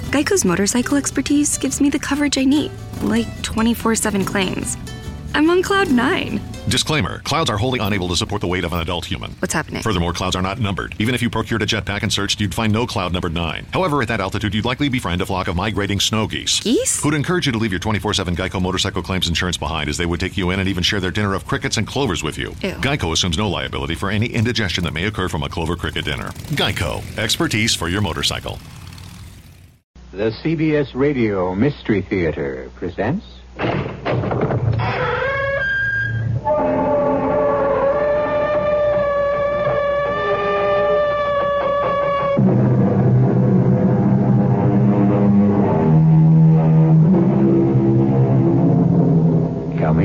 Geico's motorcycle expertise gives me the coverage I need, like 24/7 claims. I'm on cloud 9. Disclaimer, clouds are wholly unable to support the weight of an adult human. What's happening? Furthermore, clouds are not numbered. Even if you procured a jetpack and searched, you'd find no cloud numbered 9. However, at that altitude, you'd likely befriend a flock of migrating snow geese. Geese? Who'd encourage you to leave your 24/7 Geico motorcycle claims insurance behind, as they would take you in and even share their dinner of crickets and clovers with you. Ew. Geico assumes no liability for any indigestion that may occur from a clover cricket dinner. Geico, expertise for your motorcycle. The CBS Radio Mystery Theater presents... Come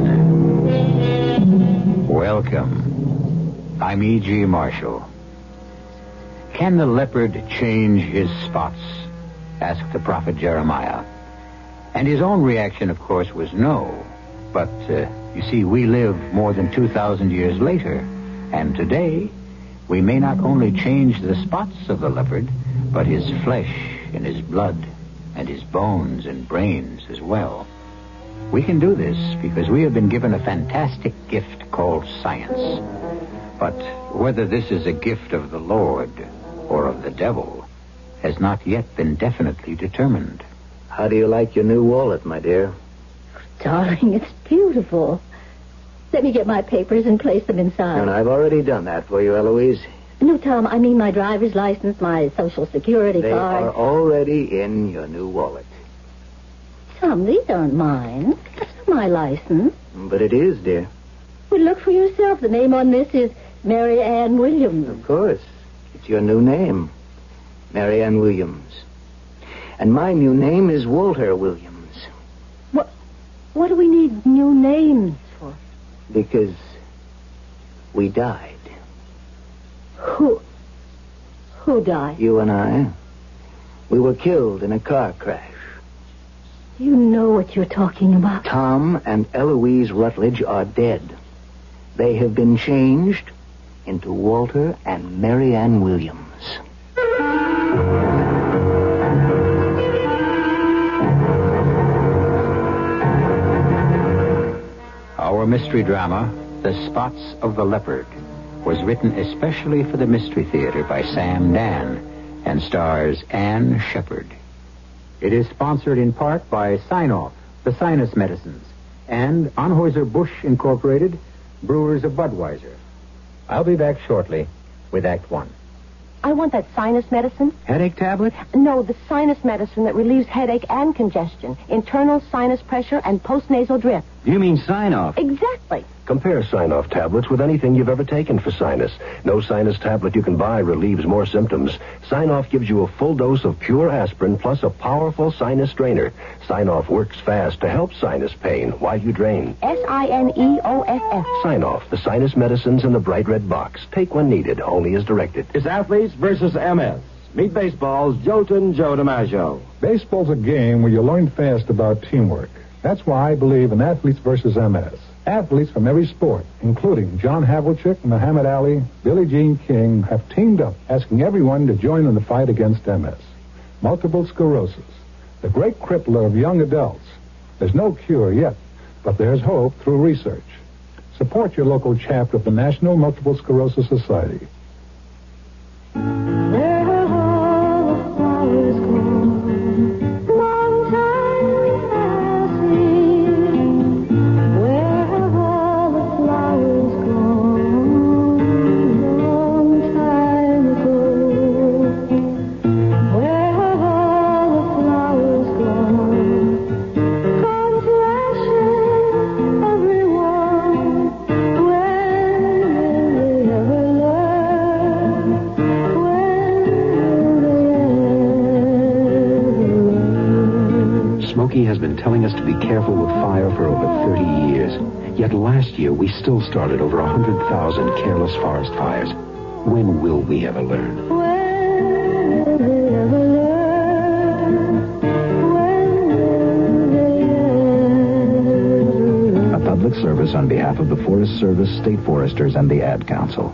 in. Welcome. I'm E.G. Marshall. Can the leopard change his spots? Asked the prophet Jeremiah. And his own reaction, of course, was no. But, you see, we live more than 2,000 years later. And today, we may not only change the spots of the leopard, but his flesh and his blood and his bones and brains as well. We can do this because we have been given a fantastic gift called science. But whether this is a gift of the Lord or of the devil has not yet been definitely determined. How do you like your new wallet, my dear? Darling, it's beautiful. Let me get my papers and place them inside. And I've already done that for you, Eloise. No, Tom, I mean my driver's license, my Social Security They card. are already in your new wallet. Tom, these aren't mine. That's not my license. But it is, dear. Well, look for yourself. The name on this is Mary Ann Williams. Of course. It's your new name, Mary Ann Williams. And my new name is Walter Williams. What do we need new names for? Because we died. Who died? You and I. We were killed in a car crash. You know what you're talking about. Tom and Eloise Rutledge are dead. They have been changed into Walter and Mary Ann Williams. Our mystery drama, The Spots of the Leopard, was written especially for the Mystery Theater by Sam Dan and stars Ann Shepard. It is sponsored in part by Sine-Off, the sinus medicines, and Anheuser-Busch Incorporated, brewers of Budweiser. I'll be back shortly with Act One. I want that sinus medicine. Headache tablet? No, the sinus medicine that relieves headache and congestion, internal sinus pressure, and postnasal drip. You mean Sine-Off? Exactly. Compare Sine-Off tablets with anything you've ever taken for sinus. No sinus tablet you can buy relieves more symptoms. Sine-Off gives you a full dose of pure aspirin plus a powerful sinus drainer. Sine-Off works fast to help sinus pain while you drain. Sineoff. Sine-Off, the sinus medicines in the bright red box. Take when needed, only as directed. It's Athletes versus MS. Meet baseball's Jolton Joe DiMaggio. Baseball's a game where you learn fast about teamwork. That's why I believe in Athletes versus MS. Athletes from every sport, including John Havlicek, Muhammad Ali, Billie Jean King, have teamed up, asking everyone to join in the fight against MS. Multiple sclerosis, the great crippler of young adults. There's no cure yet, but there's hope through research. Support your local chapter of the National Multiple Sclerosis Society. Has been telling us to be careful with fire for over 30 years. Yet last year, we still started over 100,000 careless forest fires. When will we ever learn? A public service on behalf of the Forest Service, State Foresters, and the Ad Council.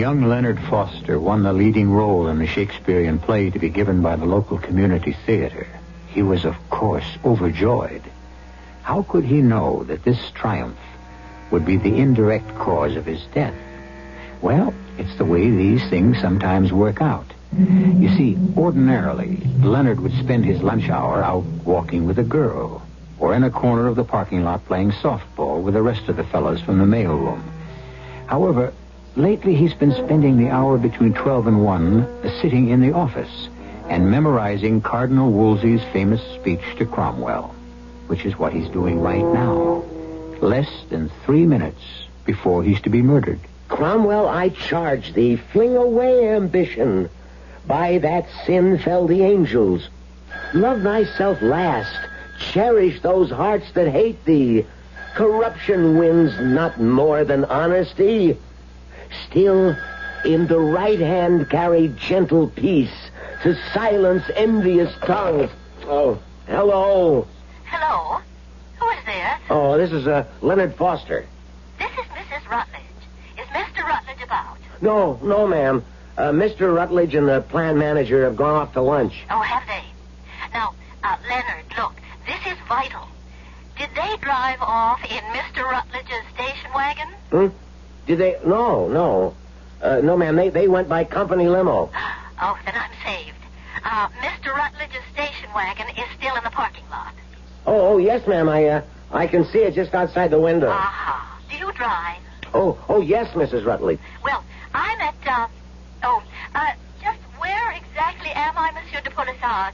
young Leonard Foster won the leading role in the Shakespearean play to be given by the local community theater, he was, of course, overjoyed. How could he know that this triumph would be the indirect cause of his death? Well, it's the way these things sometimes work out. You see, ordinarily, Leonard would spend his lunch hour out walking with a girl, or in a corner of the parking lot playing softball with the rest of the fellows from the mailroom. However, lately he's been spending the hour between 12 and 1 sitting in the office and memorizing Cardinal Wolsey's famous speech to Cromwell, which is what he's doing right now, less than 3 minutes before he's to be murdered. Cromwell, I charge thee, fling away ambition. By that sin fell the angels. Love thyself last. Cherish those hearts that hate thee. Corruption wins not more than honesty. Still, in the right hand carry gentle peace to silence envious tongues. Oh, hello. Hello? Who is there? Oh, this is Leonard Foster. This is Mrs. Rutledge. Is Mr. Rutledge about? No, ma'am. Mr. Rutledge and the plant manager have gone off to lunch. Oh, have they? Now, Leonard, look, this is vital. Did they drive off in Mr. Rutledge's station wagon? Did they? No. No, ma'am. They went by company limo. Oh, then I'm saved. Mr. Rutledge's station wagon is still in the parking lot. Oh, yes, ma'am. I can see it just outside the window. Aha. Do you drive? Oh, yes, Mrs. Rutledge. Well, I'm at, just where exactly am I, Monsieur de Polissard?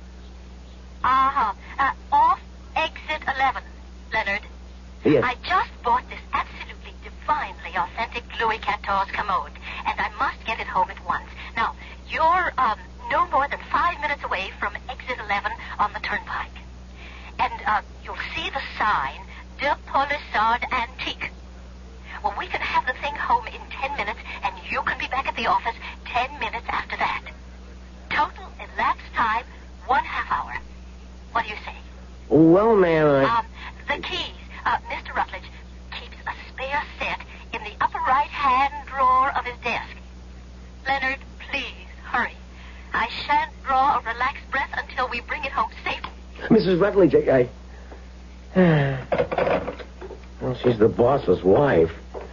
Off exit 11, Leonard. Yes. I just bought this absolutely divinely authentic Louis XIV commode, and I must get it home at once. Now, you're, no more than 5 minutes away from exit 11 on the turnpike. And, you'll see the sign, De Polissard Antique. Well, we can have the thing home in 10 minutes, and you can be back at the office 10 minutes after that. Total elapsed time, 1/2 hour. What do you say? Well, ma'am, the keys. Mr. Rutledge keeps a spare set in the upper right-hand drawer of his desk. Leonard, please, hurry. I shan't draw a relaxed breath until we bring it home safely. Mrs. Rutledge, well, she's the boss's wife.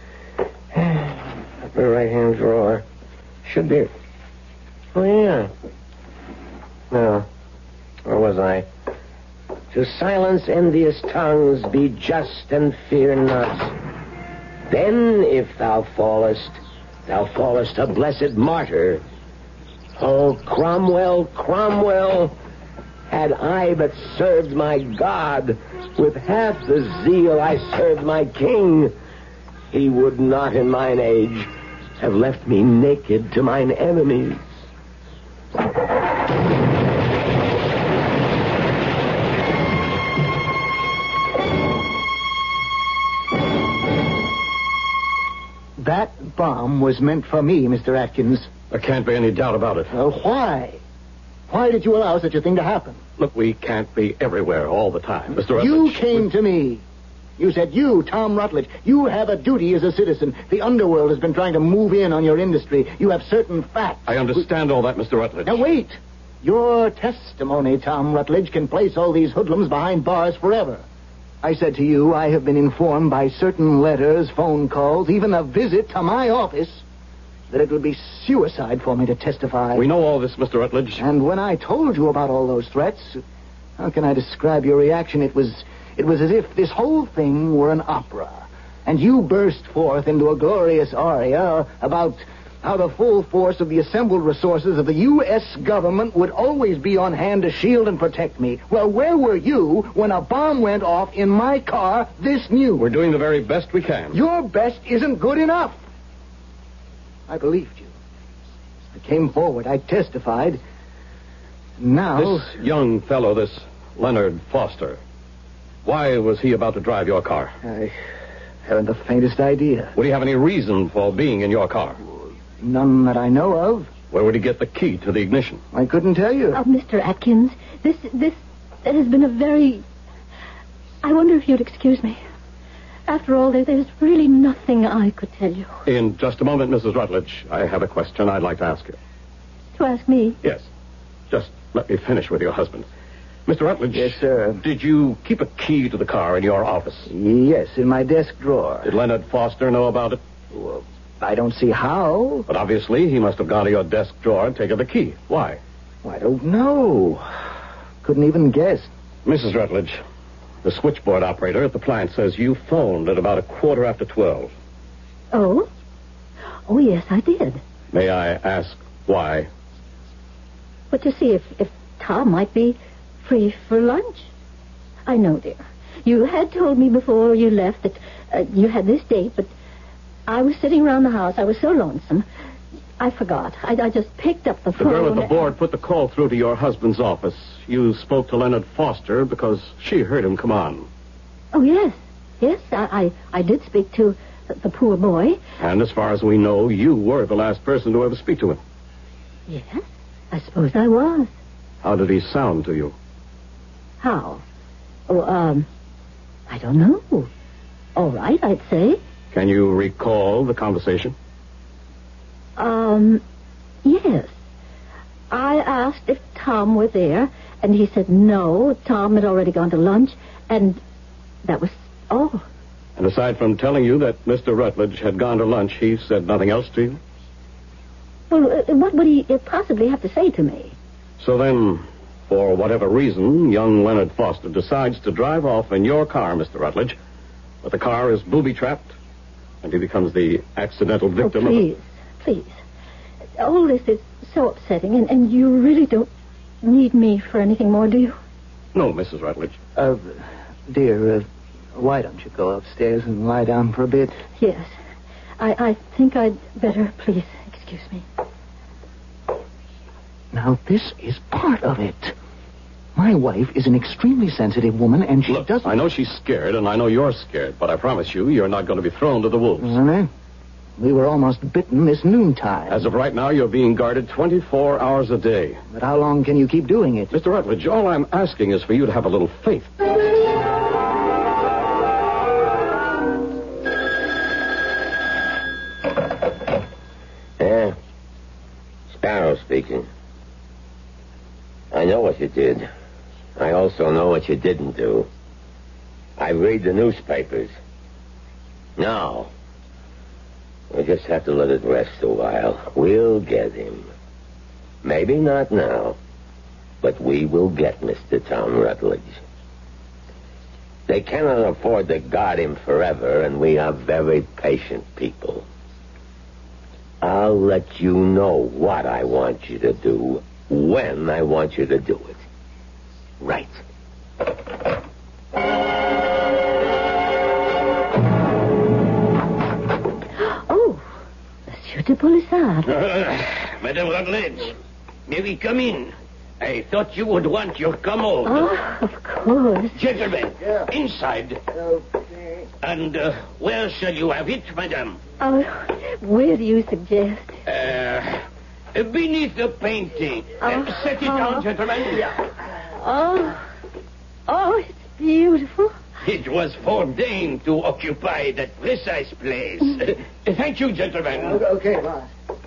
Upper right-hand drawer. Should be. Oh, yeah. No. Where was I? To silence envious tongues, be just and fear not. Then, if thou fallest a blessed martyr. Oh, Cromwell, had I but served my God with half the zeal I served my king, he would not in mine age have left me naked to mine enemies. That bomb was meant for me, Mr. Atkins. There can't be any doubt about it. Why? Why did you allow such a thing to happen? Look, we can't be everywhere all the time, Mr. Rutledge. You came to me. You said, you, Tom Rutledge, you have a duty as a citizen. The underworld has been trying to move in on your industry. You have certain facts. I understand all that, Mr. Rutledge. Now, wait. Your testimony, Tom Rutledge, can place all these hoodlums behind bars forever. I said to you, I have been informed by certain letters, phone calls, even a visit to my office, that it would be suicide for me to testify. We know all this, Mr. Rutledge. And when I told you about all those threats, how can I describe your reaction? It was as if this whole thing were an opera, and you burst forth into a glorious aria about how the full force of the assembled resources of the U.S. government would always be on hand to shield and protect me. Well, where were you when a bomb went off in my car this new? We're doing the very best we can. Your best isn't good enough. I believed you. I came forward. I testified. Now... This young fellow, this Leonard Foster, why was he about to drive your car? I haven't the faintest idea. Would he have any reason for being in your car? None that I know of. Where would he get the key to the ignition? I couldn't tell you. Oh, Mr. Atkins, this has been a very... I wonder if you'd excuse me. After all, there's really nothing I could tell you. In just a moment, Mrs. Rutledge, I have a question I'd like to ask you. To ask me? Yes. Just let me finish with your husband. Mr. Rutledge. Yes, sir. Did you keep a key to the car in your office? Yes, in my desk drawer. Did Leonard Foster know about it? Well, I don't see how. But obviously, he must have gone to your desk drawer and taken the key. Why? I don't know. Couldn't even guess. Mrs. Rutledge, the switchboard operator at the plant says you phoned at about 12:15. Oh? Oh, yes, I did. May I ask why? But to see if Tom might be free for lunch. I know, dear. You had told me before you left that you had this date, but I was sitting around the house. I was so lonesome. I forgot. I just picked up the phone. The girl at the board put the call through to your husband's office. You spoke to Leonard Foster because she heard him come on. Oh, yes. Yes, I did speak to the poor boy. And as far as we know, you were the last person to ever speak to him. Yes, I suppose I was. How did he sound to you? How? Oh, I don't know. All right, I'd say. Can you recall the conversation? Yes. I asked if Tom were there, and he said no. Tom had already gone to lunch, and that was all. And aside from telling you that Mr. Rutledge had gone to lunch, he said nothing else to you? Well, what would he possibly have to say to me? So then, for whatever reason, young Leonard Foster decides to drive off in your car, Mr. Rutledge, but the car is booby-trapped, and he becomes the accidental victim of... Please. All this is so upsetting, and you really don't need me for anything more, do you? No, Mrs. Rutledge. Dear, why don't you go upstairs and lie down for a bit? Yes. I think I'd better, please. Excuse me. Now, this is part of it. My wife is an extremely sensitive woman, and she doesn't... I know she's scared, and I know you're scared, but I promise you, you're not going to be thrown to the wolves. Really? We were almost bitten this noontime. As of right now, you're being guarded 24 hours a day. But how long can you keep doing it? Mr. Rutledge, all I'm asking is for you to have a little faith. Sparrow speaking. I know what you did. I also know what you didn't do. I read the newspapers. No. We just have to let it rest a while. We'll get him. Maybe not now, but we will get Mr. Tom Rutledge. They cannot afford to guard him forever, and we are very patient people. I'll let you know what I want you to do, when I want you to do it. Right. Monsieur de Polissard. Madame Rutledge, may we come in? I thought you would want your commode. Oh, of course. Gentlemen, inside. Okay. And where shall you have it, madame? Where do you suggest? Beneath the painting. Set it down, gentlemen. Yeah. Oh, it's beautiful. It was ordained to occupy that precise place. Thank you, gentlemen. Okay, boss.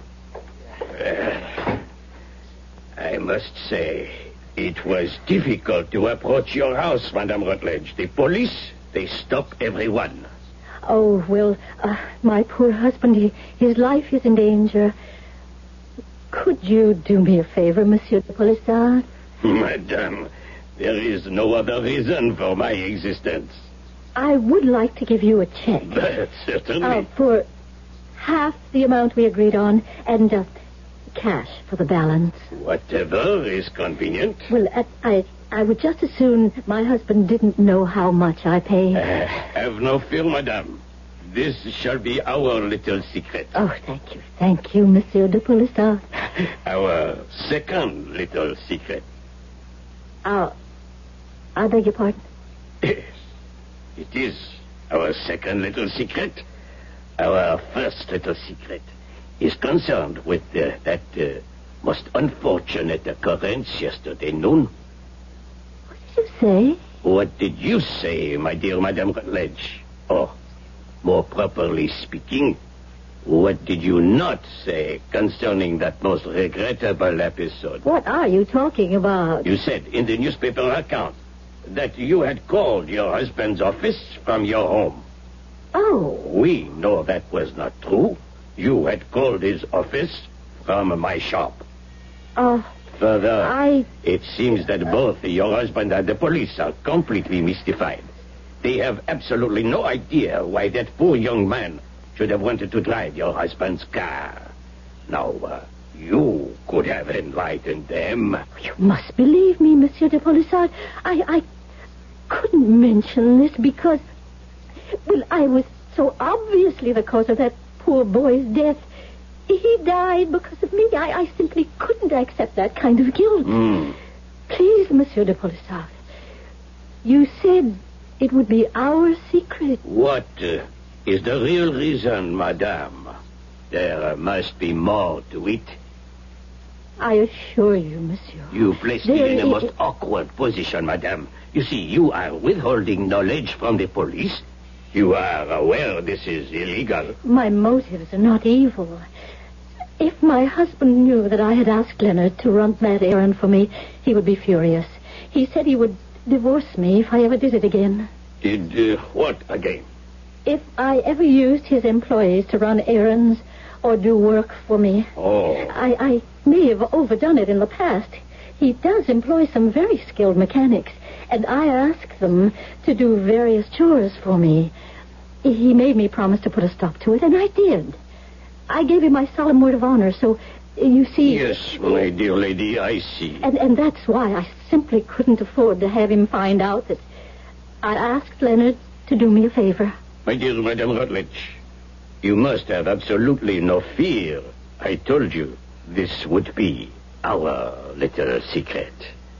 I must say, it was difficult to approach your house, Madame Rutledge. The police, they stop everyone. Oh, well, my poor husband, his life is in danger. Could you do me a favor, Monsieur de Polissard? Madame, there is no other reason for my existence. I would like to give you a check. Certainly. For half the amount we agreed on, and cash for the balance. Whatever is convenient. Well, I would just as soon my husband didn't know how much I pay. Have no fear, madame. This shall be our little secret. Oh, thank you. Thank you, Monsieur de Polissard. Our second little secret. I beg your pardon? Yes. It is our second little secret. Our first little secret is concerned with that most unfortunate occurrence yesterday noon. What did you say? What did you say, my dear Madame Rutledge? Oh, More properly speaking, what did you not say concerning that most regrettable episode? What are you talking about? You said in the newspaper account that you had called your husband's office from your home. Oh. We know that was not true. You had called his office from my shop. Further, it seems that both your husband and the police are completely mystified. They have absolutely no idea why that poor young man should have wanted to drive your husband's car. Now, you could have enlightened them. You must believe me, Monsieur de Polissard. I couldn't mention this because, well, I was so obviously the cause of that poor boy's death. He died because of me. I simply couldn't accept that kind of guilt. Please, Monsieur de Polissard, you said it would be our secret. What is the real reason, madame? There must be more to it. I assure you, monsieur. You placed me in a most awkward position, madame. You see, you are withholding knowledge from the police. You are aware this is illegal. My motives are not evil. If my husband knew that I had asked Leonard to run that errand for me, he would be furious. He said he would divorce me if I ever did it again. Did what again? If I ever used his employees to run errands or do work for me. Oh. I may have overdone it in the past. He does employ some very skilled mechanics, and I asked them to do various chores for me. He made me promise to put a stop to it, and I did. I gave him my solemn word of honor, so you see... Yes, my dear lady, I see. And that's why I simply couldn't afford to have him find out that I asked Leonard to do me a favor. My dear Madame Rutledge, you must have absolutely no fear. I told you this would be our little secret.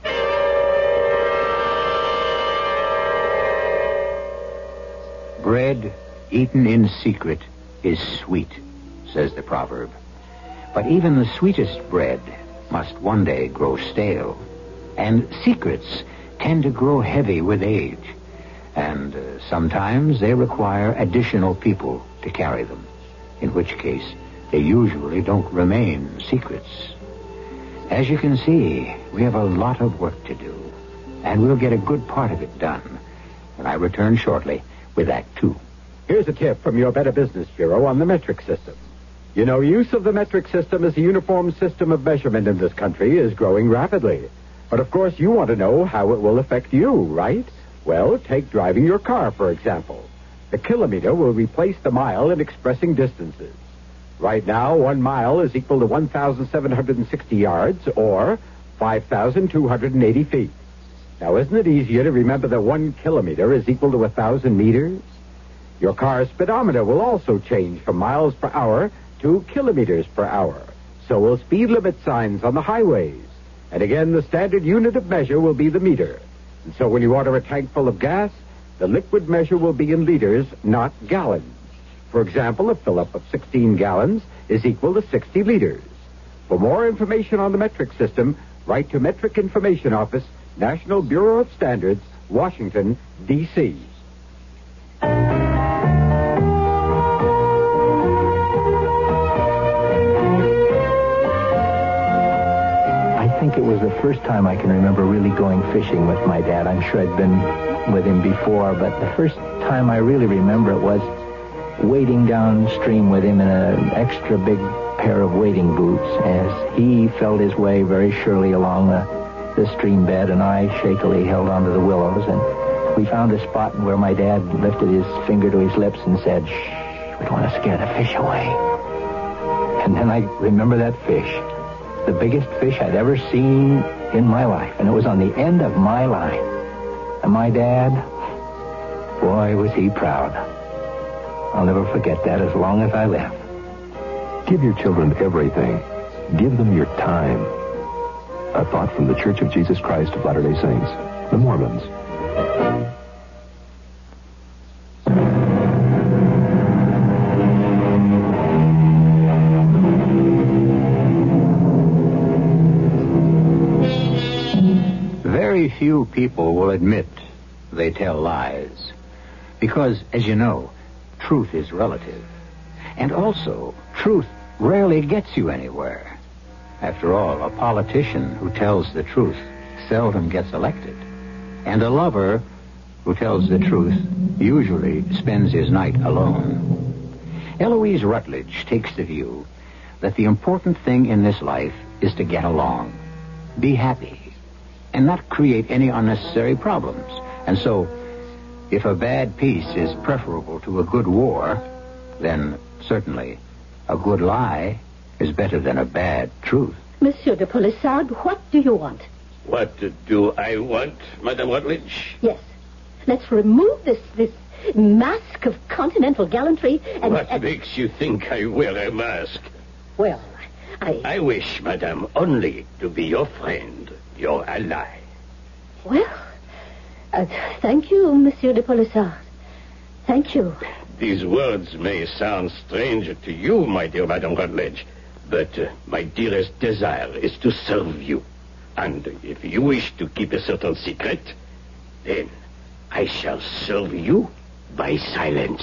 Bread eaten in secret is sweet, says the proverb. But even the sweetest bread must one day grow stale. And secrets tend to grow heavy with age. And sometimes they require additional people to carry them, in which case they usually don't remain secrets. As you can see, we have a lot of work to do, and we'll get a good part of it done when I return shortly with Act 2. Here's a tip from your Better Business Bureau on the metric system. You know, use of the metric system as a uniform system of measurement in this country is growing rapidly. But, of course, you want to know how it will affect you, right? Well, take driving your car, for example. The kilometer will replace the mile in expressing distances. Right now, 1 mile is equal to 1,760 yards, or 5,280 feet. Now, isn't it easier to remember that 1 kilometer is equal to 1,000 meters? Your car's speedometer will also change from miles per hour to kilometers per hour. So will speed limit signs on the highways. And again, the standard unit of measure will be the meter. And so when you order a tank full of gas, the liquid measure will be in liters, not gallons. For example, a fill-up of 16 gallons is equal to 60 liters. For more information on the metric system, write to Metric Information Office, National Bureau of Standards, Washington, D.C. I think it was the first time I can remember really going fishing with my dad. I'm sure I'd been with him before, but the first time I really remember it was wading downstream with him in an extra big pair of wading boots as he felt his way very surely along the stream bed, and I shakily held onto the willows, and we found a spot where my dad lifted his finger to his lips and said, "Shh, we don't want to scare the fish away." And then I remember that fish, the biggest fish I'd ever seen in my life, and it was on the end of my line. And my dad, boy, was he proud. I'll never forget that as long as I live. Give your children everything. Give them your time. A thought from the Church of Jesus Christ of Latter-day Saints, the Mormons. Very few people will admit they tell lies. Because, as you know, truth is relative. And also, truth rarely gets you anywhere. After all, a politician who tells the truth seldom gets elected. And a lover who tells the truth usually spends his night alone. Eloise Rutledge takes the view that the important thing in this life is to get along, be happy, and not create any unnecessary problems. And so, if a bad peace is preferable to a good war, then certainly a good lie is better than a bad truth. Monsieur de Polissard, what do you want? What do I want, Madame Rutledge? Yes. Let's remove this mask of continental gallantry and... What makes you think I wear a mask? Well, I wish, Madame, only to be your friend, your ally. Well, thank you, Monsieur de Polissard. Thank you. These words may sound strange to you, my dear Madame Rutledge, but my dearest desire is to serve you. And if you wish to keep a certain secret, then I shall serve you by silence.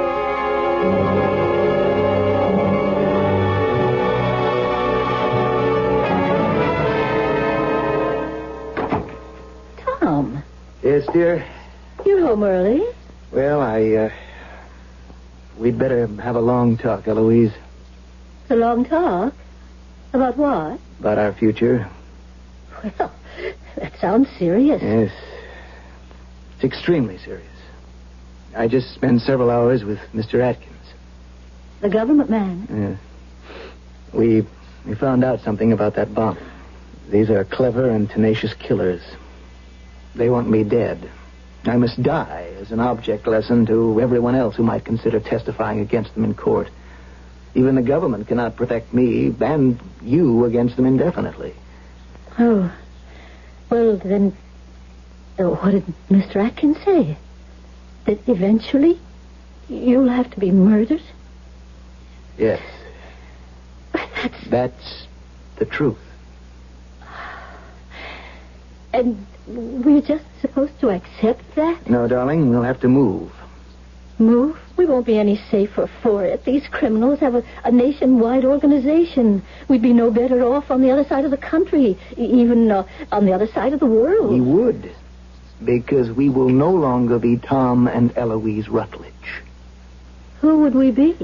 Tom. Yes, dear? You're home early. Well, we'd better have a long talk, Eloise. It's a long talk. About what? About our future. Well, that sounds serious. Yes. It's extremely serious. I just spent several hours with Mr. Atkins. The government man? Yeah. We found out something about that bomb. These are clever and tenacious killers. They want me dead. I must die as an object lesson to everyone else who might consider testifying against them in court. Even the government cannot protect me and you against them indefinitely. Oh. Well, then, what did Mr. Atkins say? That eventually you'll have to be murdered? Yes. That's the truth. And we're just supposed to accept that? No, darling, we'll have to move. Move? We won't be any safer for it. These criminals have a nationwide organization. We'd be no better off on the other side of the country, even on the other side of the world. We would, because we will no longer be Tom and Eloise Rutledge. Who would we be?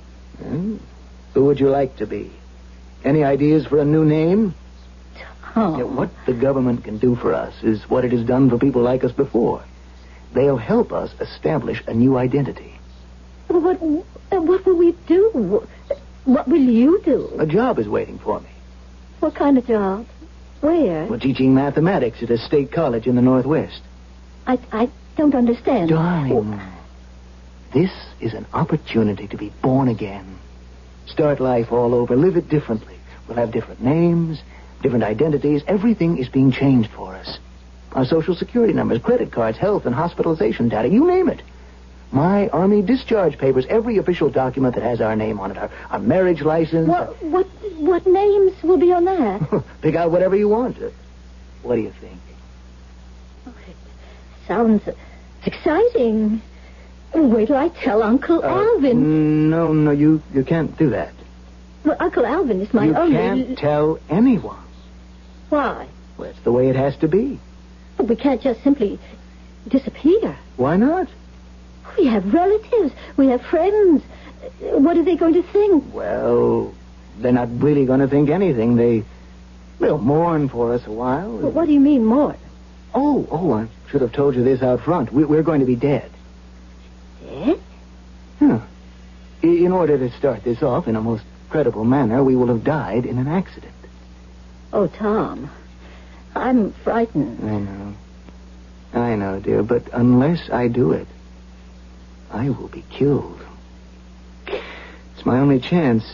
Who would you like to be? Any ideas for a new name? Tom. Yeah, what the government can do for us is what it has done for people like us before. They'll help us establish a new identity. What will we do? What will you do? A job is waiting for me. What kind of job? Where? Well, teaching mathematics at a state college in the Northwest. I don't understand. Darling, this is an opportunity to be born again. Start life all over. Live it differently. We'll have different names, different identities. Everything is being changed for us. Our social security numbers, credit cards, health and hospitalization data, you name it. My Army discharge papers, every official document that has our name on it, our marriage license. What names will be on that? Pick out whatever you want. What do you think? Oh, it sounds exciting. Wait till I tell Uncle Alvin. No, you can't do that. Well, Uncle Alvin is my only... You can't tell anyone. Why? Well, it's the way it has to be. But we can't just simply disappear. Why not? We have relatives. We have friends. What are they going to think? Well, they're not really going to think anything. They'll mourn for us a while. Well, what do you mean, mourn? Oh, I should have told you this out front. We're going to be dead. Dead? Huh. In order to start this off in a most credible manner, we will have died in an accident. Oh, Tom, I'm frightened. I know, dear, but unless I do it, I will be killed. It's my only chance.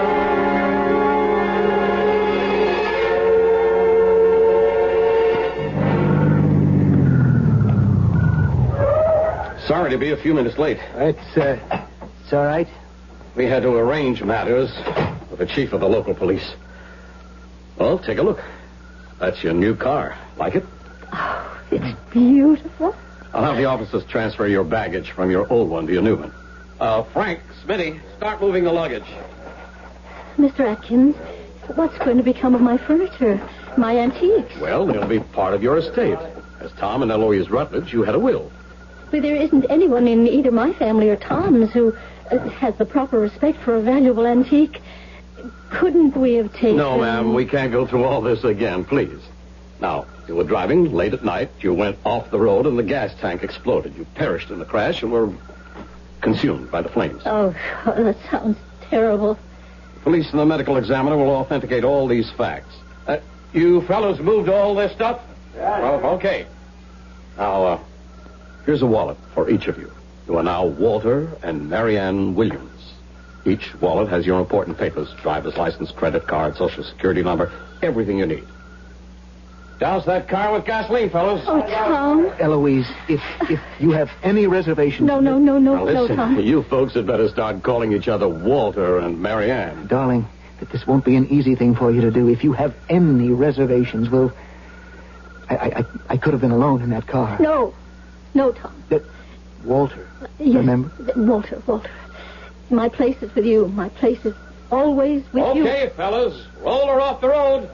Sorry to be a few minutes late. It's all right. We had to arrange matters with the chief of the local police. Well, take a look. That's your new car. Like it? Oh, it's beautiful. I'll have the officers transfer your baggage from your old one to your new one. Frank, Smitty, start moving the luggage. Mr. Atkins, what's going to become of my furniture, my antiques? Well, they'll be part of your estate. As Tom and Eloise Rutledge, you had a will. But there isn't anyone in either my family or Tom's who has the proper respect for a valuable antique. Couldn't we have taken... No, ma'am, we can't go through all this again, please. Now, you were driving late at night. You went off the road and the gas tank exploded. You perished in the crash and were consumed by the flames. Oh, that sounds terrible. Police and the medical examiner will authenticate all these facts. You fellows moved all this stuff? Yeah. Well, okay. Now, here's a wallet for each of you. You are now Walter and Marianne Williams. Each wallet has your important papers, driver's license, credit card, social security number, everything you need. Douse that car with gasoline, fellas. Oh, Tom. Eloise, if you have any reservations... No, Now, listen, Tom. you folks had better start calling each other Walter and Marianne. Darling, that this won't be an easy thing for you to do. If you have any reservations, well... I could have been alone in that car. No, Tom. Walter, Yes, remember? Walter. My place is with you. My place is always with you. Okay, fellas, roll her off the road.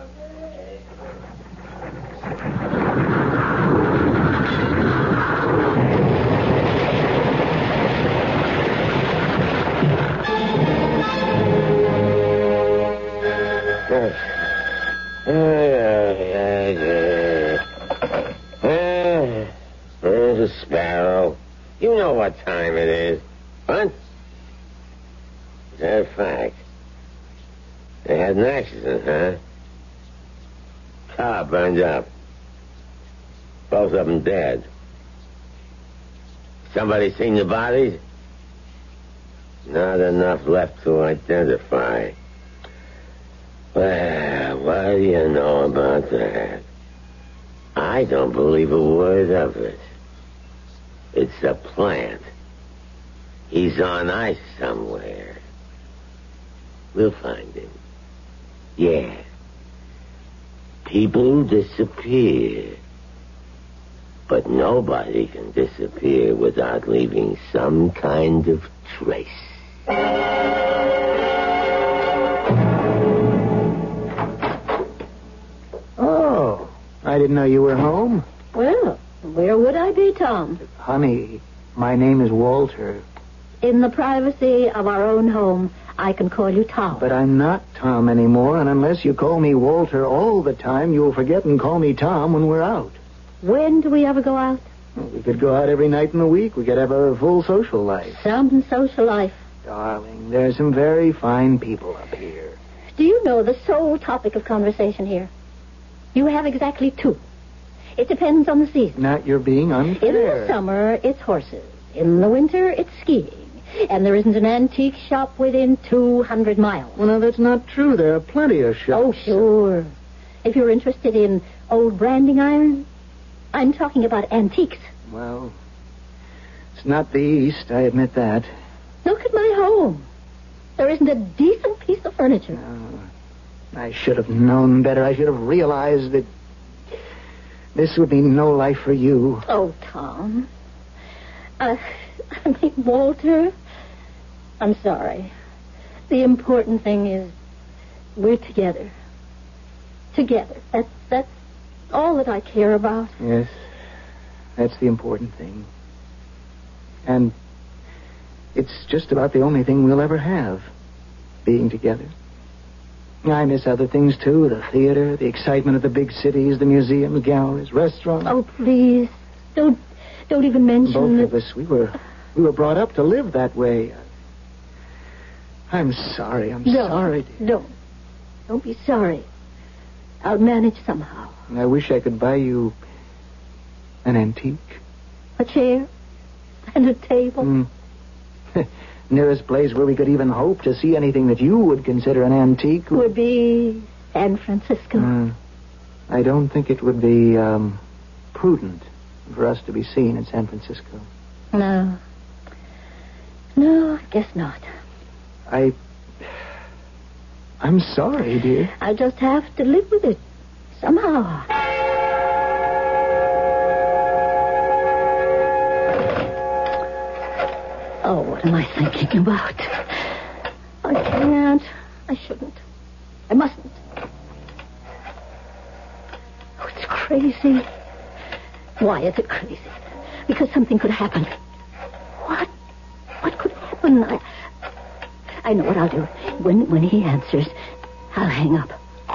There's a sparrow. You know what time it is. What? As a matter of fact, they had an accident, huh? Car burned up. Both of them dead. Somebody seen the bodies? Not enough left to identify. Well, what do you know about that? I don't believe a word of it. It's a plant. He's on ice somewhere. We'll find him. Yeah. People disappear. But nobody can disappear without leaving some kind of trace. Oh, I didn't know you were home. Well, where would I be, Tom? Honey, my name is Walter. In the privacy of our own home, I can call you Tom. But I'm not Tom anymore, and unless you call me Walter all the time, you'll forget and call me Tom when we're out. When do we ever go out? We could go out every night in the week. We could have a full social life. Some social life. Darling, there's some very fine people up here. Do you know the sole topic of conversation here? You have exactly two. It depends on the season. Not you're being unfair. In the summer, it's horses. In the winter, it's skiing. And there isn't an antique shop within 200 miles. Well, no, that's not true. There are plenty of shops. Oh, sure. If you're interested in old branding iron, I'm talking about antiques. Well, it's not the East, I admit that. Look at my home. There isn't a decent piece of furniture. No, I should have known better. I should have realized that this would be no life for you. Oh, Tom. Walter, I'm sorry. The important thing is we're together. Together. That's all that I care about. Yes, that's the important thing. And it's just about the only thing we'll ever have, being together. I miss other things, too. The theater, the excitement of the big cities, the museums, galleries, restaurants. Oh, please. Don't even mention Both of us, we were brought up to live that way. I'm sorry. I'm sorry, dear. Don't be sorry. I'll manage somehow. I wish I could buy you an antique. A chair and a table. Nearest place where we could even hope to see anything that you would consider an antique would be San Francisco. I don't think it would be prudent for us to be seen in San Francisco. No, I guess not. I'm sorry, dear. I just have to live with it somehow. Oh, what am I thinking about? I can't. I shouldn't. I mustn't. Oh, it's crazy. Why is it crazy? Because something could happen. What? What could happen? I know what I'll do. When he answers, I'll hang up.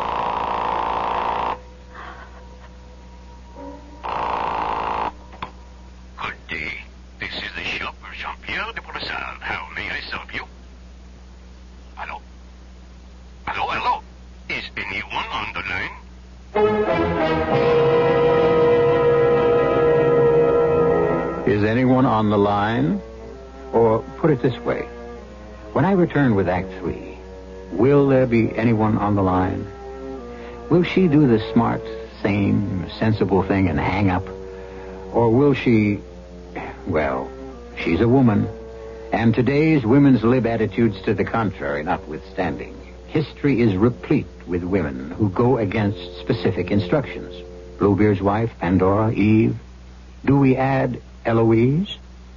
Good day. This is the shop of Jean-Pierre de Polissard. How may I serve you? Hello? Hello, hello? Is anyone on the line? Is anyone on the line? Or put it this way. When I return with Act 3, will there be anyone on the line? Will she do the smart, sane, sensible thing and hang up? Or will she... Well, she's a woman. And today's women's lib attitudes to the contrary notwithstanding, history is replete with women who go against specific instructions. Bluebeard's wife, Pandora, Eve. Do we add Eloise?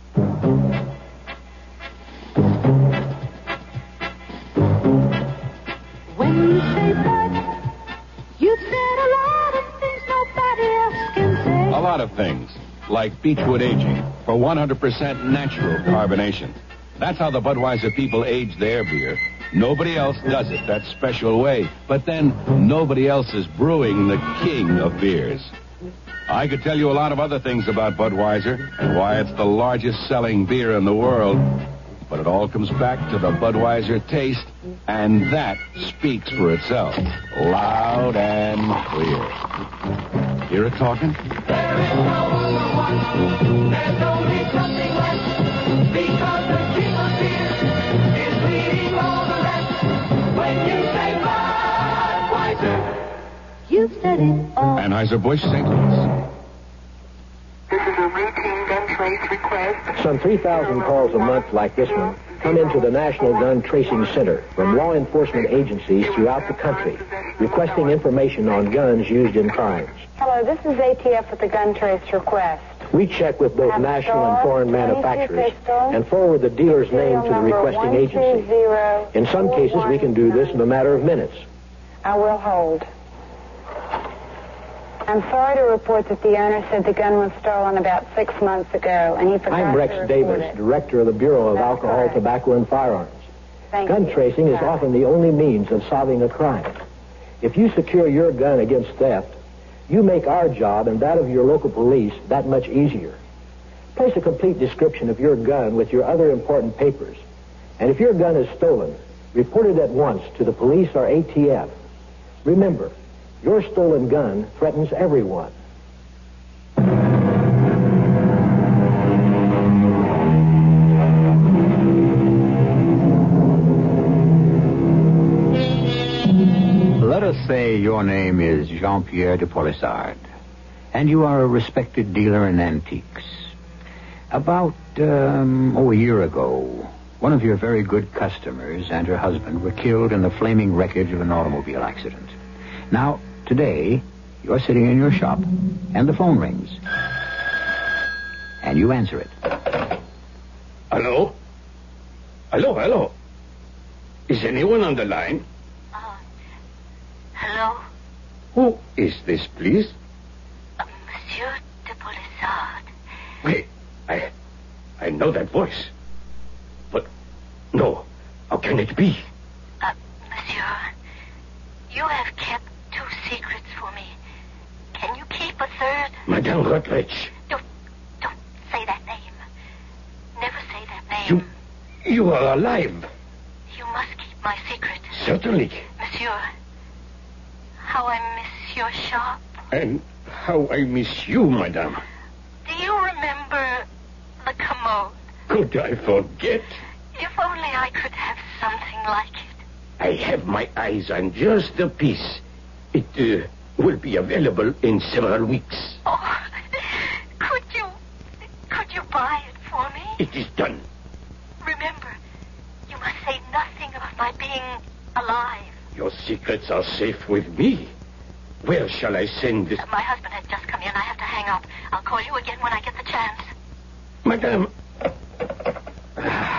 When you say but, you've said a lot of things nobody else can say. A lot of things, like Beechwood aging for 100% natural carbonation. That's how the Budweiser people age their beer. Nobody else does it that special way. But then, nobody else is brewing the king of beers. I could tell you a lot of other things about Budweiser and why it's the largest selling beer in the world. But it all comes back to the Budweiser taste, and that speaks for itself. Loud and clear. Hear it talking? There's only something left, because the king of beer is leading all the rest. When you say Budweiser, you've said it all. Anheuser-Busch, St. Louis. This is a routine gun trace request. Some 3,000 calls a month like this one come into the National Gun Tracing Center from law enforcement agencies throughout the country requesting information on guns used in crimes. Hello, this is ATF with the gun trace request. We check with both national and foreign manufacturers and forward the dealer's name to the requesting agency. In some cases, we can do this in a matter of minutes. I will hold. I'm sorry to report that the owner said the gun was stolen about 6 months ago, and he forgot I'm to Rex report Davis, it. Director of the Bureau of Alcohol, Tobacco, and Firearms. Gun tracing is often the only means of solving a crime. If you secure your gun against theft, you make our job and that of your local police that much easier. Place a complete description of your gun with your other important papers. And if your gun is stolen, report it at once to the police or ATF. Remember, your stolen gun threatens everyone. Let us say your name is Jean-Pierre de Polissard, and you are a respected dealer in antiques. About, a year ago, one of your very good customers and her husband were killed in the flaming wreckage of an automobile accident. Now, today, you're sitting in your shop, and the phone rings. And you answer it. Hello? Hello? Is anyone on the line? Hello? Who is this, please? Monsieur de Polissard. Wait, I know that voice. But, no, how can it be? Monsieur, you have kept 2 secrets for me. Can you keep a third? Madame Rutledge. Don't say that name. Never say that name. You are alive. You must keep my secret. Certainly. Monsieur, how I miss your shop. And how I miss you, madame. Do you remember the commode? Could I forget? If only I could have something like it. I have my eyes on just a piece. It will be available in several weeks. Oh, could you buy it for me? It is done. Remember, you must say nothing about my being alive. Your secrets are safe with me. Where shall I send this? My husband has just come in. I have to hang up. I'll call you again when I get the chance. Madame.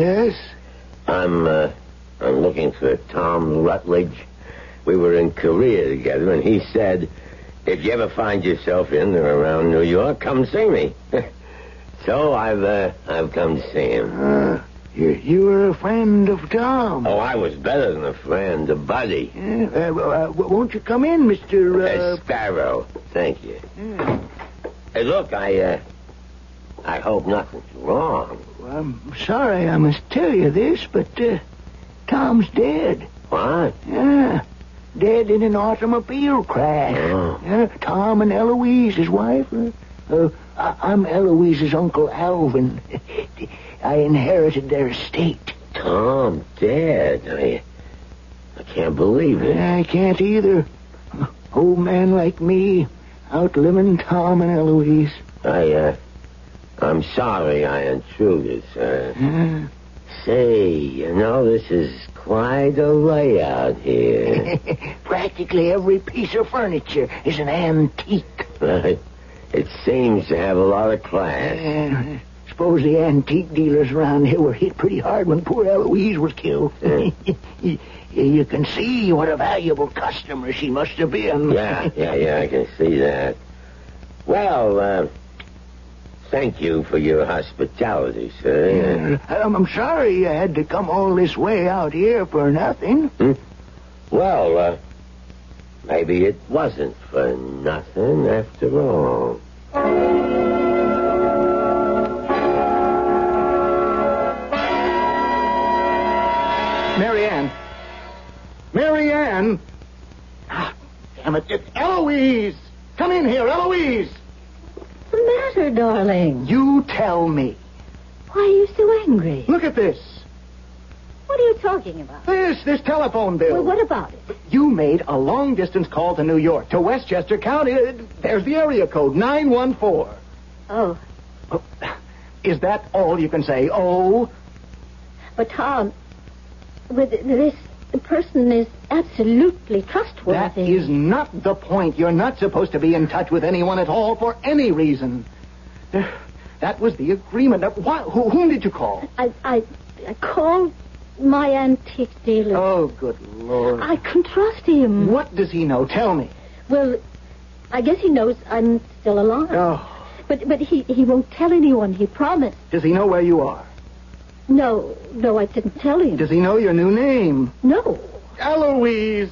Yes? I'm looking for Tom Rutledge. We were in Korea together, and he said, if you ever find yourself in or around New York, come see me. So I've come to see him. You were a friend of Tom. Oh, I was better than a friend, a buddy. Won't you come in, Mr. Sparrow. Thank you. Hey, look, I hope nothing's wrong. Well, I'm sorry I must tell you this, but Tom's dead. What? Yeah. Dead in an automobile crash. Oh. Yeah, Tom and Eloise, his wife. I'm Eloise's Uncle Alvin. I inherited their estate. Tom dead. I can't believe it. I can't either. Old man like me, outliving Tom and Eloise. I'm sorry I intruded, sir. Say, this is quite a layout here. Practically every piece of furniture is an antique. Right. It seems to have a lot of class. Suppose the antique dealers around here were hit pretty hard when poor Eloise was killed. You can see what a valuable customer she must have been. Yeah, I can see that. Well, thank you for your hospitality, sir. I'm sorry you had to come all this way out here for nothing. Well, maybe it wasn't for nothing after all. Marianne! Ah, damn it. Eloise! Come in here, Eloise! What's the matter, darling? You tell me. Why are you so angry? Look at this. What are you talking about? This telephone bill. Well, what about it? You made a long-distance call to New York, to Westchester County. There's the area code, 914. Oh. Is that all you can say? Oh? But, Tom, this person is absolutely trustworthy. That is not the point. You're not supposed to be in touch with anyone at all for any reason. That was the agreement. Whom did you call? I called my antique dealer. Oh, good Lord. I can trust him. What does he know? Tell me. Well, I guess he knows I'm still alive. Oh. But he won't tell anyone, he promised. Does he know where you are? No, I didn't tell him. Does he know your new name? No. Eloise!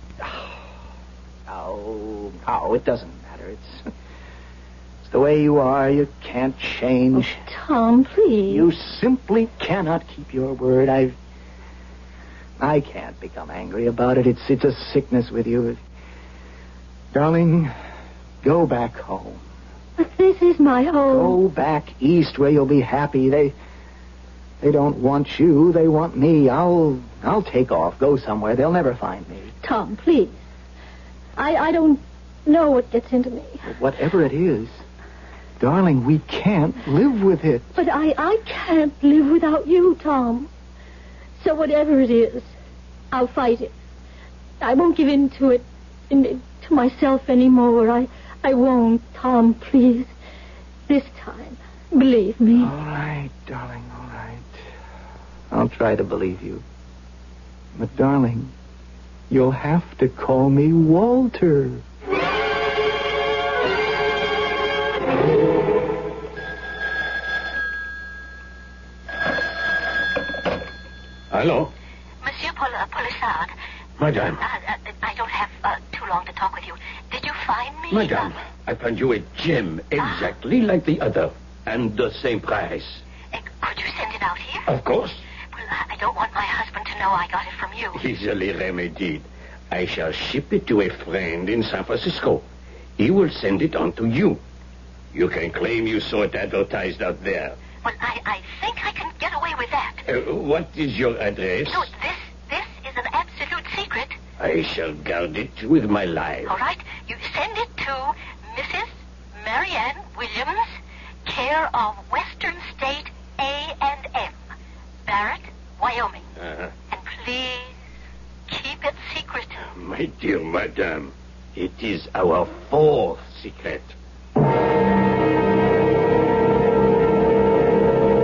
Oh, it doesn't matter. It's the way you are. You can't change. Oh, Tom, please. You simply cannot keep your word. I can't become angry about it. It's a sickness with you. Darling, go back home. But this is my home. Go back east where you'll be happy. They don't want you. They want me. I'll take off. Go somewhere. They'll never find me. Tom, please. I don't know what gets into me. But whatever it is, darling, we can't live with it. But I can't live without you, Tom. So whatever it is, I'll fight it. I won't give in to it, to myself anymore. I won't, Tom, please. This time, believe me. All right, darling, all right. I'll try to believe you. But, darling, you'll have to call me Walter. Hello? Monsieur Polissard. Madame. I don't have too long to talk with you. Did you find me? Madame, I found you a gem exactly like the other. And the same price. Could you send it out here? Of course. Well, I don't want my husband to know I got it from you. Easily remedied. I shall ship it to a friend in San Francisco. He will send it on to you. You can claim you saw it advertised out there. Well, I think I can get away with that. What is your address? No, this is an absolute secret. I shall guard it with my life. All right. You send it to Mrs. Marianne Williams, care of Western State A&M, Barrett, Wyoming. Uh-huh. And please keep it secret. My dear madame, it is our fourth secret. Mr.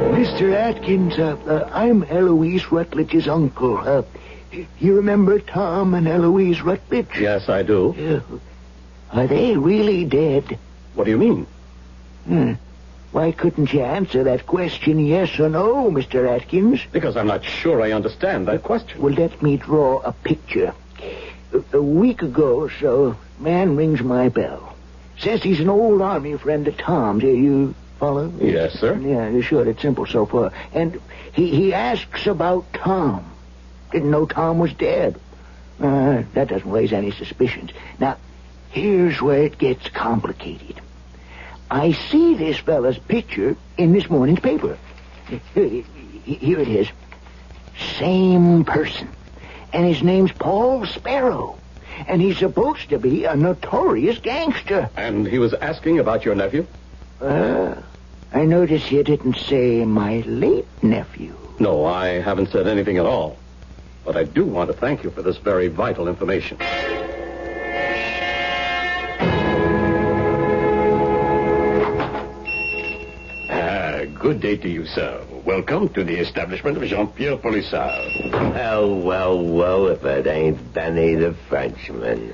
Mr. Atkins, I'm Eloise Rutledge's uncle. You remember Tom and Eloise Rutledge? Yes, I do. Are they really dead? What do you mean? Why couldn't you answer that question yes or no, Mr. Atkins? Because I'm not sure I understand that question. Well, let me draw a picture. A week ago or so, man rings my bell. Says he's an old army friend of Tom's. You follow? Yes, sir. Yeah, you're sure. It's simple so far. And he asks about Tom. Didn't know Tom was dead. That doesn't raise any suspicions. Now, here's where it gets complicated. I see this fella's picture in this morning's paper. Here it is. Same person. And his name's Paul Sparrow. And he's supposed to be a notorious gangster. And he was asking about your nephew? I notice you didn't say my late nephew. No, I haven't said anything at all. But I do want to thank you for this very vital information. Good day to you, sir. Welcome to the establishment of Jean-Pierre Polissard. Well, if it ain't Benny the Frenchman.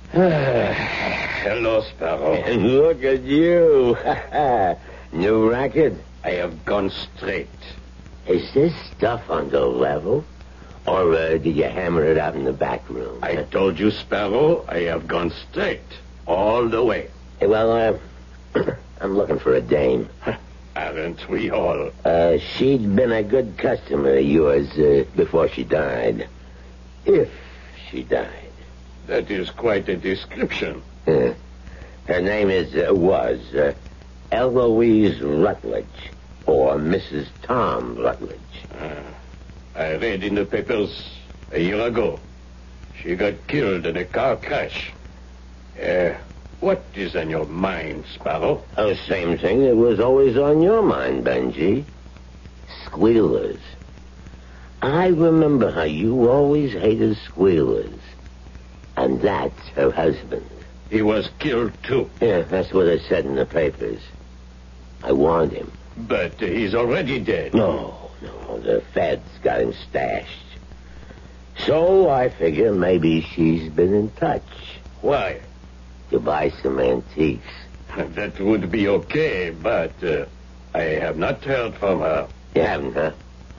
Hello, Sparrow. And look at you. New racket? I have gone straight. Is this stuff on the level? Or did you hammer it out in the back room? I told you, Sparrow, I have gone straight. All the way. Well, I'm looking for a dame. Aren't we all? She'd been a good customer of yours before she died. If she died. That is quite a description. Her name was Eloise Rutledge, or Mrs. Tom Rutledge. I read in the papers a year ago. She got killed in a car crash. What is on your mind, Sparrow? The same thing that was always on your mind, Benji. Squealers. I remember how you always hated squealers. And that's her husband. He was killed, too. Yeah, that's what it said in the papers. I warned him. But he's already dead. No, the feds got him stashed. So I figure maybe she's been in touch. Why? To buy some antiques. That would be okay, but I have not heard from her. You haven't, huh?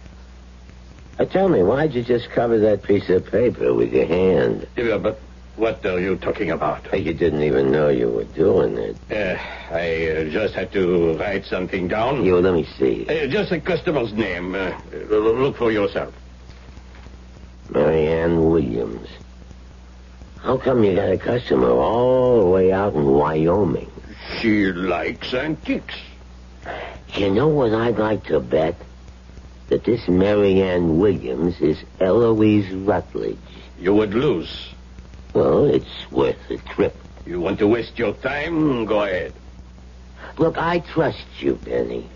Tell me, why'd you just cover that piece of paper with your hand? Yeah, but what are you talking about? You didn't even know you were doing it. I just had to write something down. Let me see. Just a customer's name. Look for yourself. Marianne Williams. How come you got a customer all the way out in Wyoming? She likes antiques. You know what I'd like to bet? That this Marianne Williams is Eloise Rutledge. You would lose. Well, it's worth a trip. You want to waste your time? Go ahead. Look, I trust you, Benny.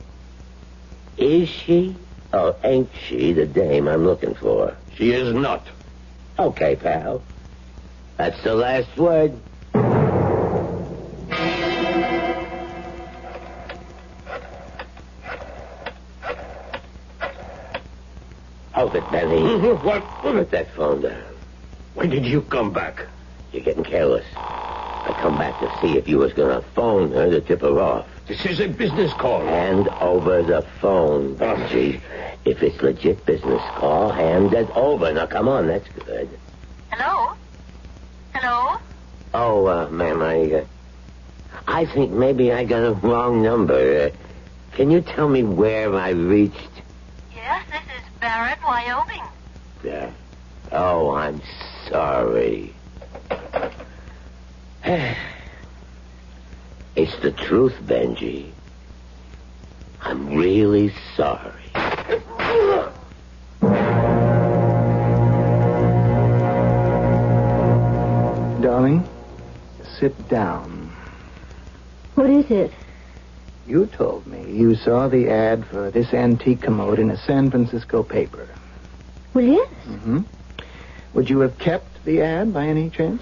Is she or ain't she the dame I'm looking for? She is not. Okay, pal. That's the last word. Hold it, Benny. What? Put that phone down. When did you come back? You're getting careless. I come back to see if you was going to phone her to tip her off. This is a business call. Hand over the phone, Benji. If it's legit business call, hand it over. Now, come on, that's good. Hello? Hello? Oh, ma'am, I think maybe I got a wrong number. Can you tell me where I reached? Yes, this is Barrett, Wyoming. Yeah. Oh, I'm sorry. It's the truth, Benji. I'm really sorry. Darling, sit down. What is it? You told me you saw the ad for this antique commode in a San Francisco paper. Well, yes. Mm-hmm. Would you have kept the ad by any chance?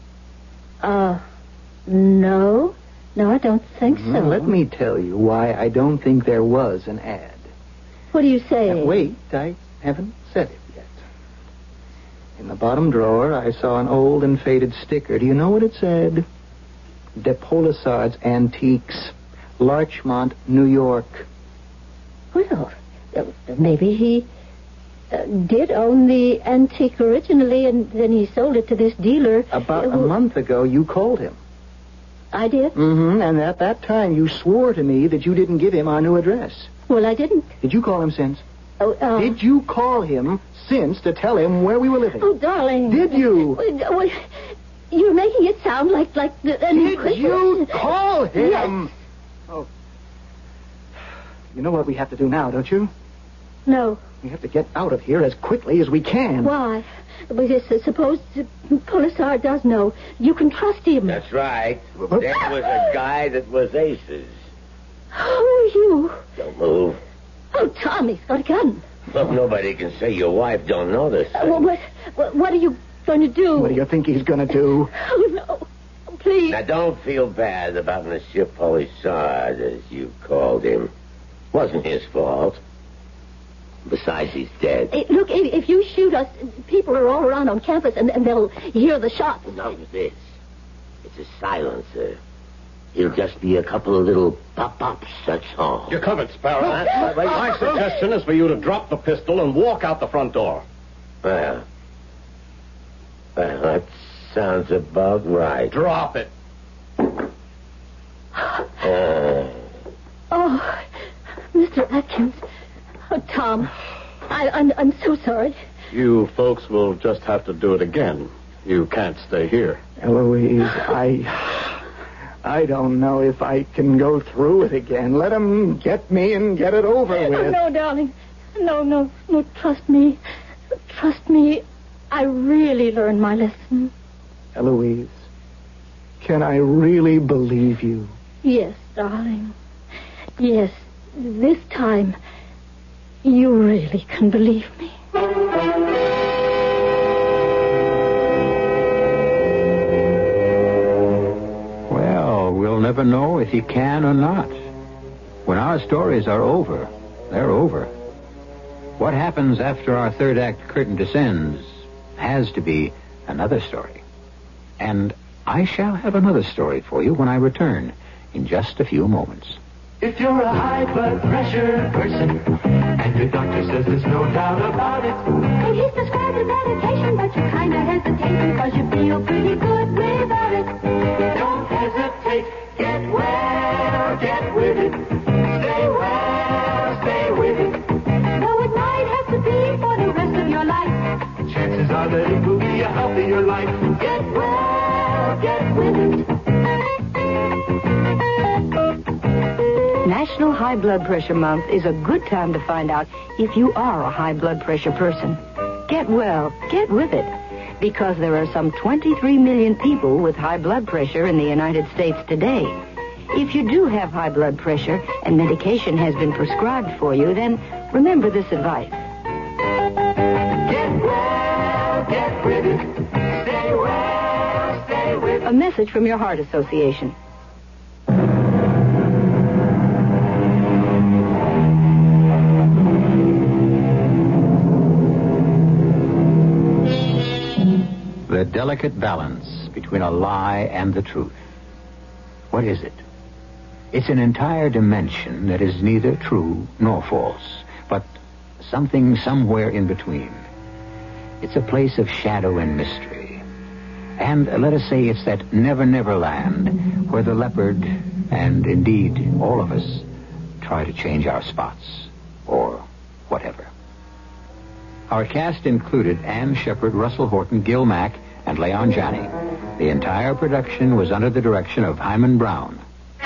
No. No, I don't think so. Let me tell you why I don't think there was an ad. What are you saying? Wait, I haven't said it yet. In the bottom drawer, I saw an old and faded sticker. Do you know what it said? De Polisard's Antiques, Larchmont, New York. Well, maybe he did own the antique originally, and then he sold it to this dealer. About a month ago, you called him. I did? Mm-hmm, and at that time, you swore to me that you didn't give him our new address. Well, I didn't. Did you call him since? Oh, Did you call him since to tell him where we were living? Oh, darling. Did you? Well, you're making it sound like an Did you call him? Yes. Oh. You know what we have to do now, don't you? No. We have to get out of here as quickly as we can. Why? Because suppose Polisard does know. You can trust him. That's right. There was a guy that was aces. Who are you? Don't move. Oh, Tom, he's got a gun. Well, nobody can say your wife don't know this thing. What are you going to do? What do you think he's going to do? Oh, no. Please. Now, don't feel bad about Monsieur Polisard, as you called him. Wasn't his fault. Besides, he's dead. Hey, look, if you shoot us, people are all around on campus, and they'll hear the shots. None of this. It's a silencer. It'll just be a couple of little pop-pops, that's all. You're covered, Sparrow. My suggestion is for you to drop the pistol and walk out the front door. Well, that sounds about right. Drop it. Oh, Mr. Atkins. Oh, Tom, I'm so sorry. You folks will just have to do it again. You can't stay here. Eloise, I don't know if I can go through it again. Let him get me and get it over with. Oh, no, darling. No, trust me. Trust me. I really learned my lesson. Eloise, can I really believe you? Yes, darling. Yes, this time, you really can believe me. Well, we'll never know if he can or not. When our stories are over, they're over. What happens after our third act curtain descends has to be another story. And I shall have another story for you when I return in just a few moments. If you're a high blood pressure person, and your doctor says there's no doubt about it, and he's prescribed a medication, but you kinda hesitate because you feel pretty good without it. don't hesitate. Get well, get with it. Stay well, stay with it. Though it might have to be for the rest of your life, Chances are that it will be a healthier life. Get well, get with it. National High Blood Pressure Month is a good time to find out if you are a high blood pressure person. Get well, get with it, because there are some 23 million people with high blood pressure in the United States today. If you do have high blood pressure and medication has been prescribed for you, then remember this advice. Get well, get with it. Stay well, stay with it. A message from your Heart Association. The delicate balance between a lie and the truth. What is it? It's an entire dimension that is neither true nor false, but something somewhere in between. It's a place of shadow and mystery. And let us say it's that never land where the leopard, and indeed all of us, try to change our spots, or whatever. Our cast included Ann Shepard, Russell Horton, Gil Mack, and Leon Janney. The entire production was under the direction of Hyman Brown.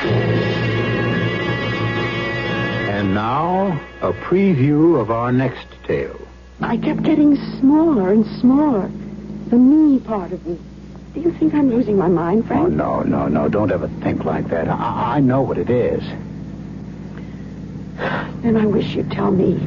And now, a preview of our next tale. I kept getting smaller and smaller. The me part of me. Do you think I'm losing my mind, Frank? Oh, no. Don't ever think like that. I know what it is. Then I wish you'd tell me.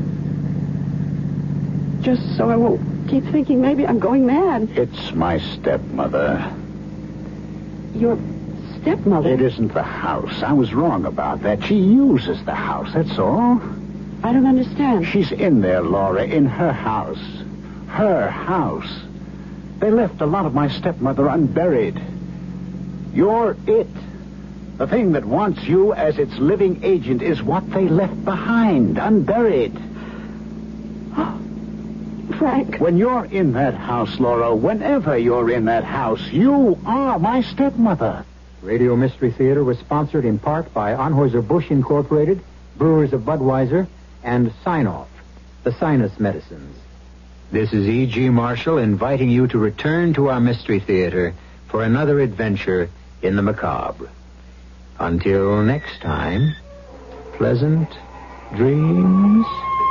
Just so I won't keep thinking maybe I'm going mad. It's my stepmother. Your stepmother? It isn't the house. I was wrong about that. She uses the house, that's all. I don't understand. She's in there, Laura, in her house. Her house. They left a lot of my stepmother unburied. You're it. The thing that wants you as its living agent is what they left behind, unburied. Frank. When you're in that house, Laura, whenever you're in that house, you are my stepmother. Radio Mystery Theater was sponsored in part by Anheuser-Busch Incorporated, Brewers of Budweiser, and Sign-Off, the sinus medicines. This is E.G. Marshall inviting you to return to our Mystery Theater for another adventure in the macabre. Until next time, pleasant dreams.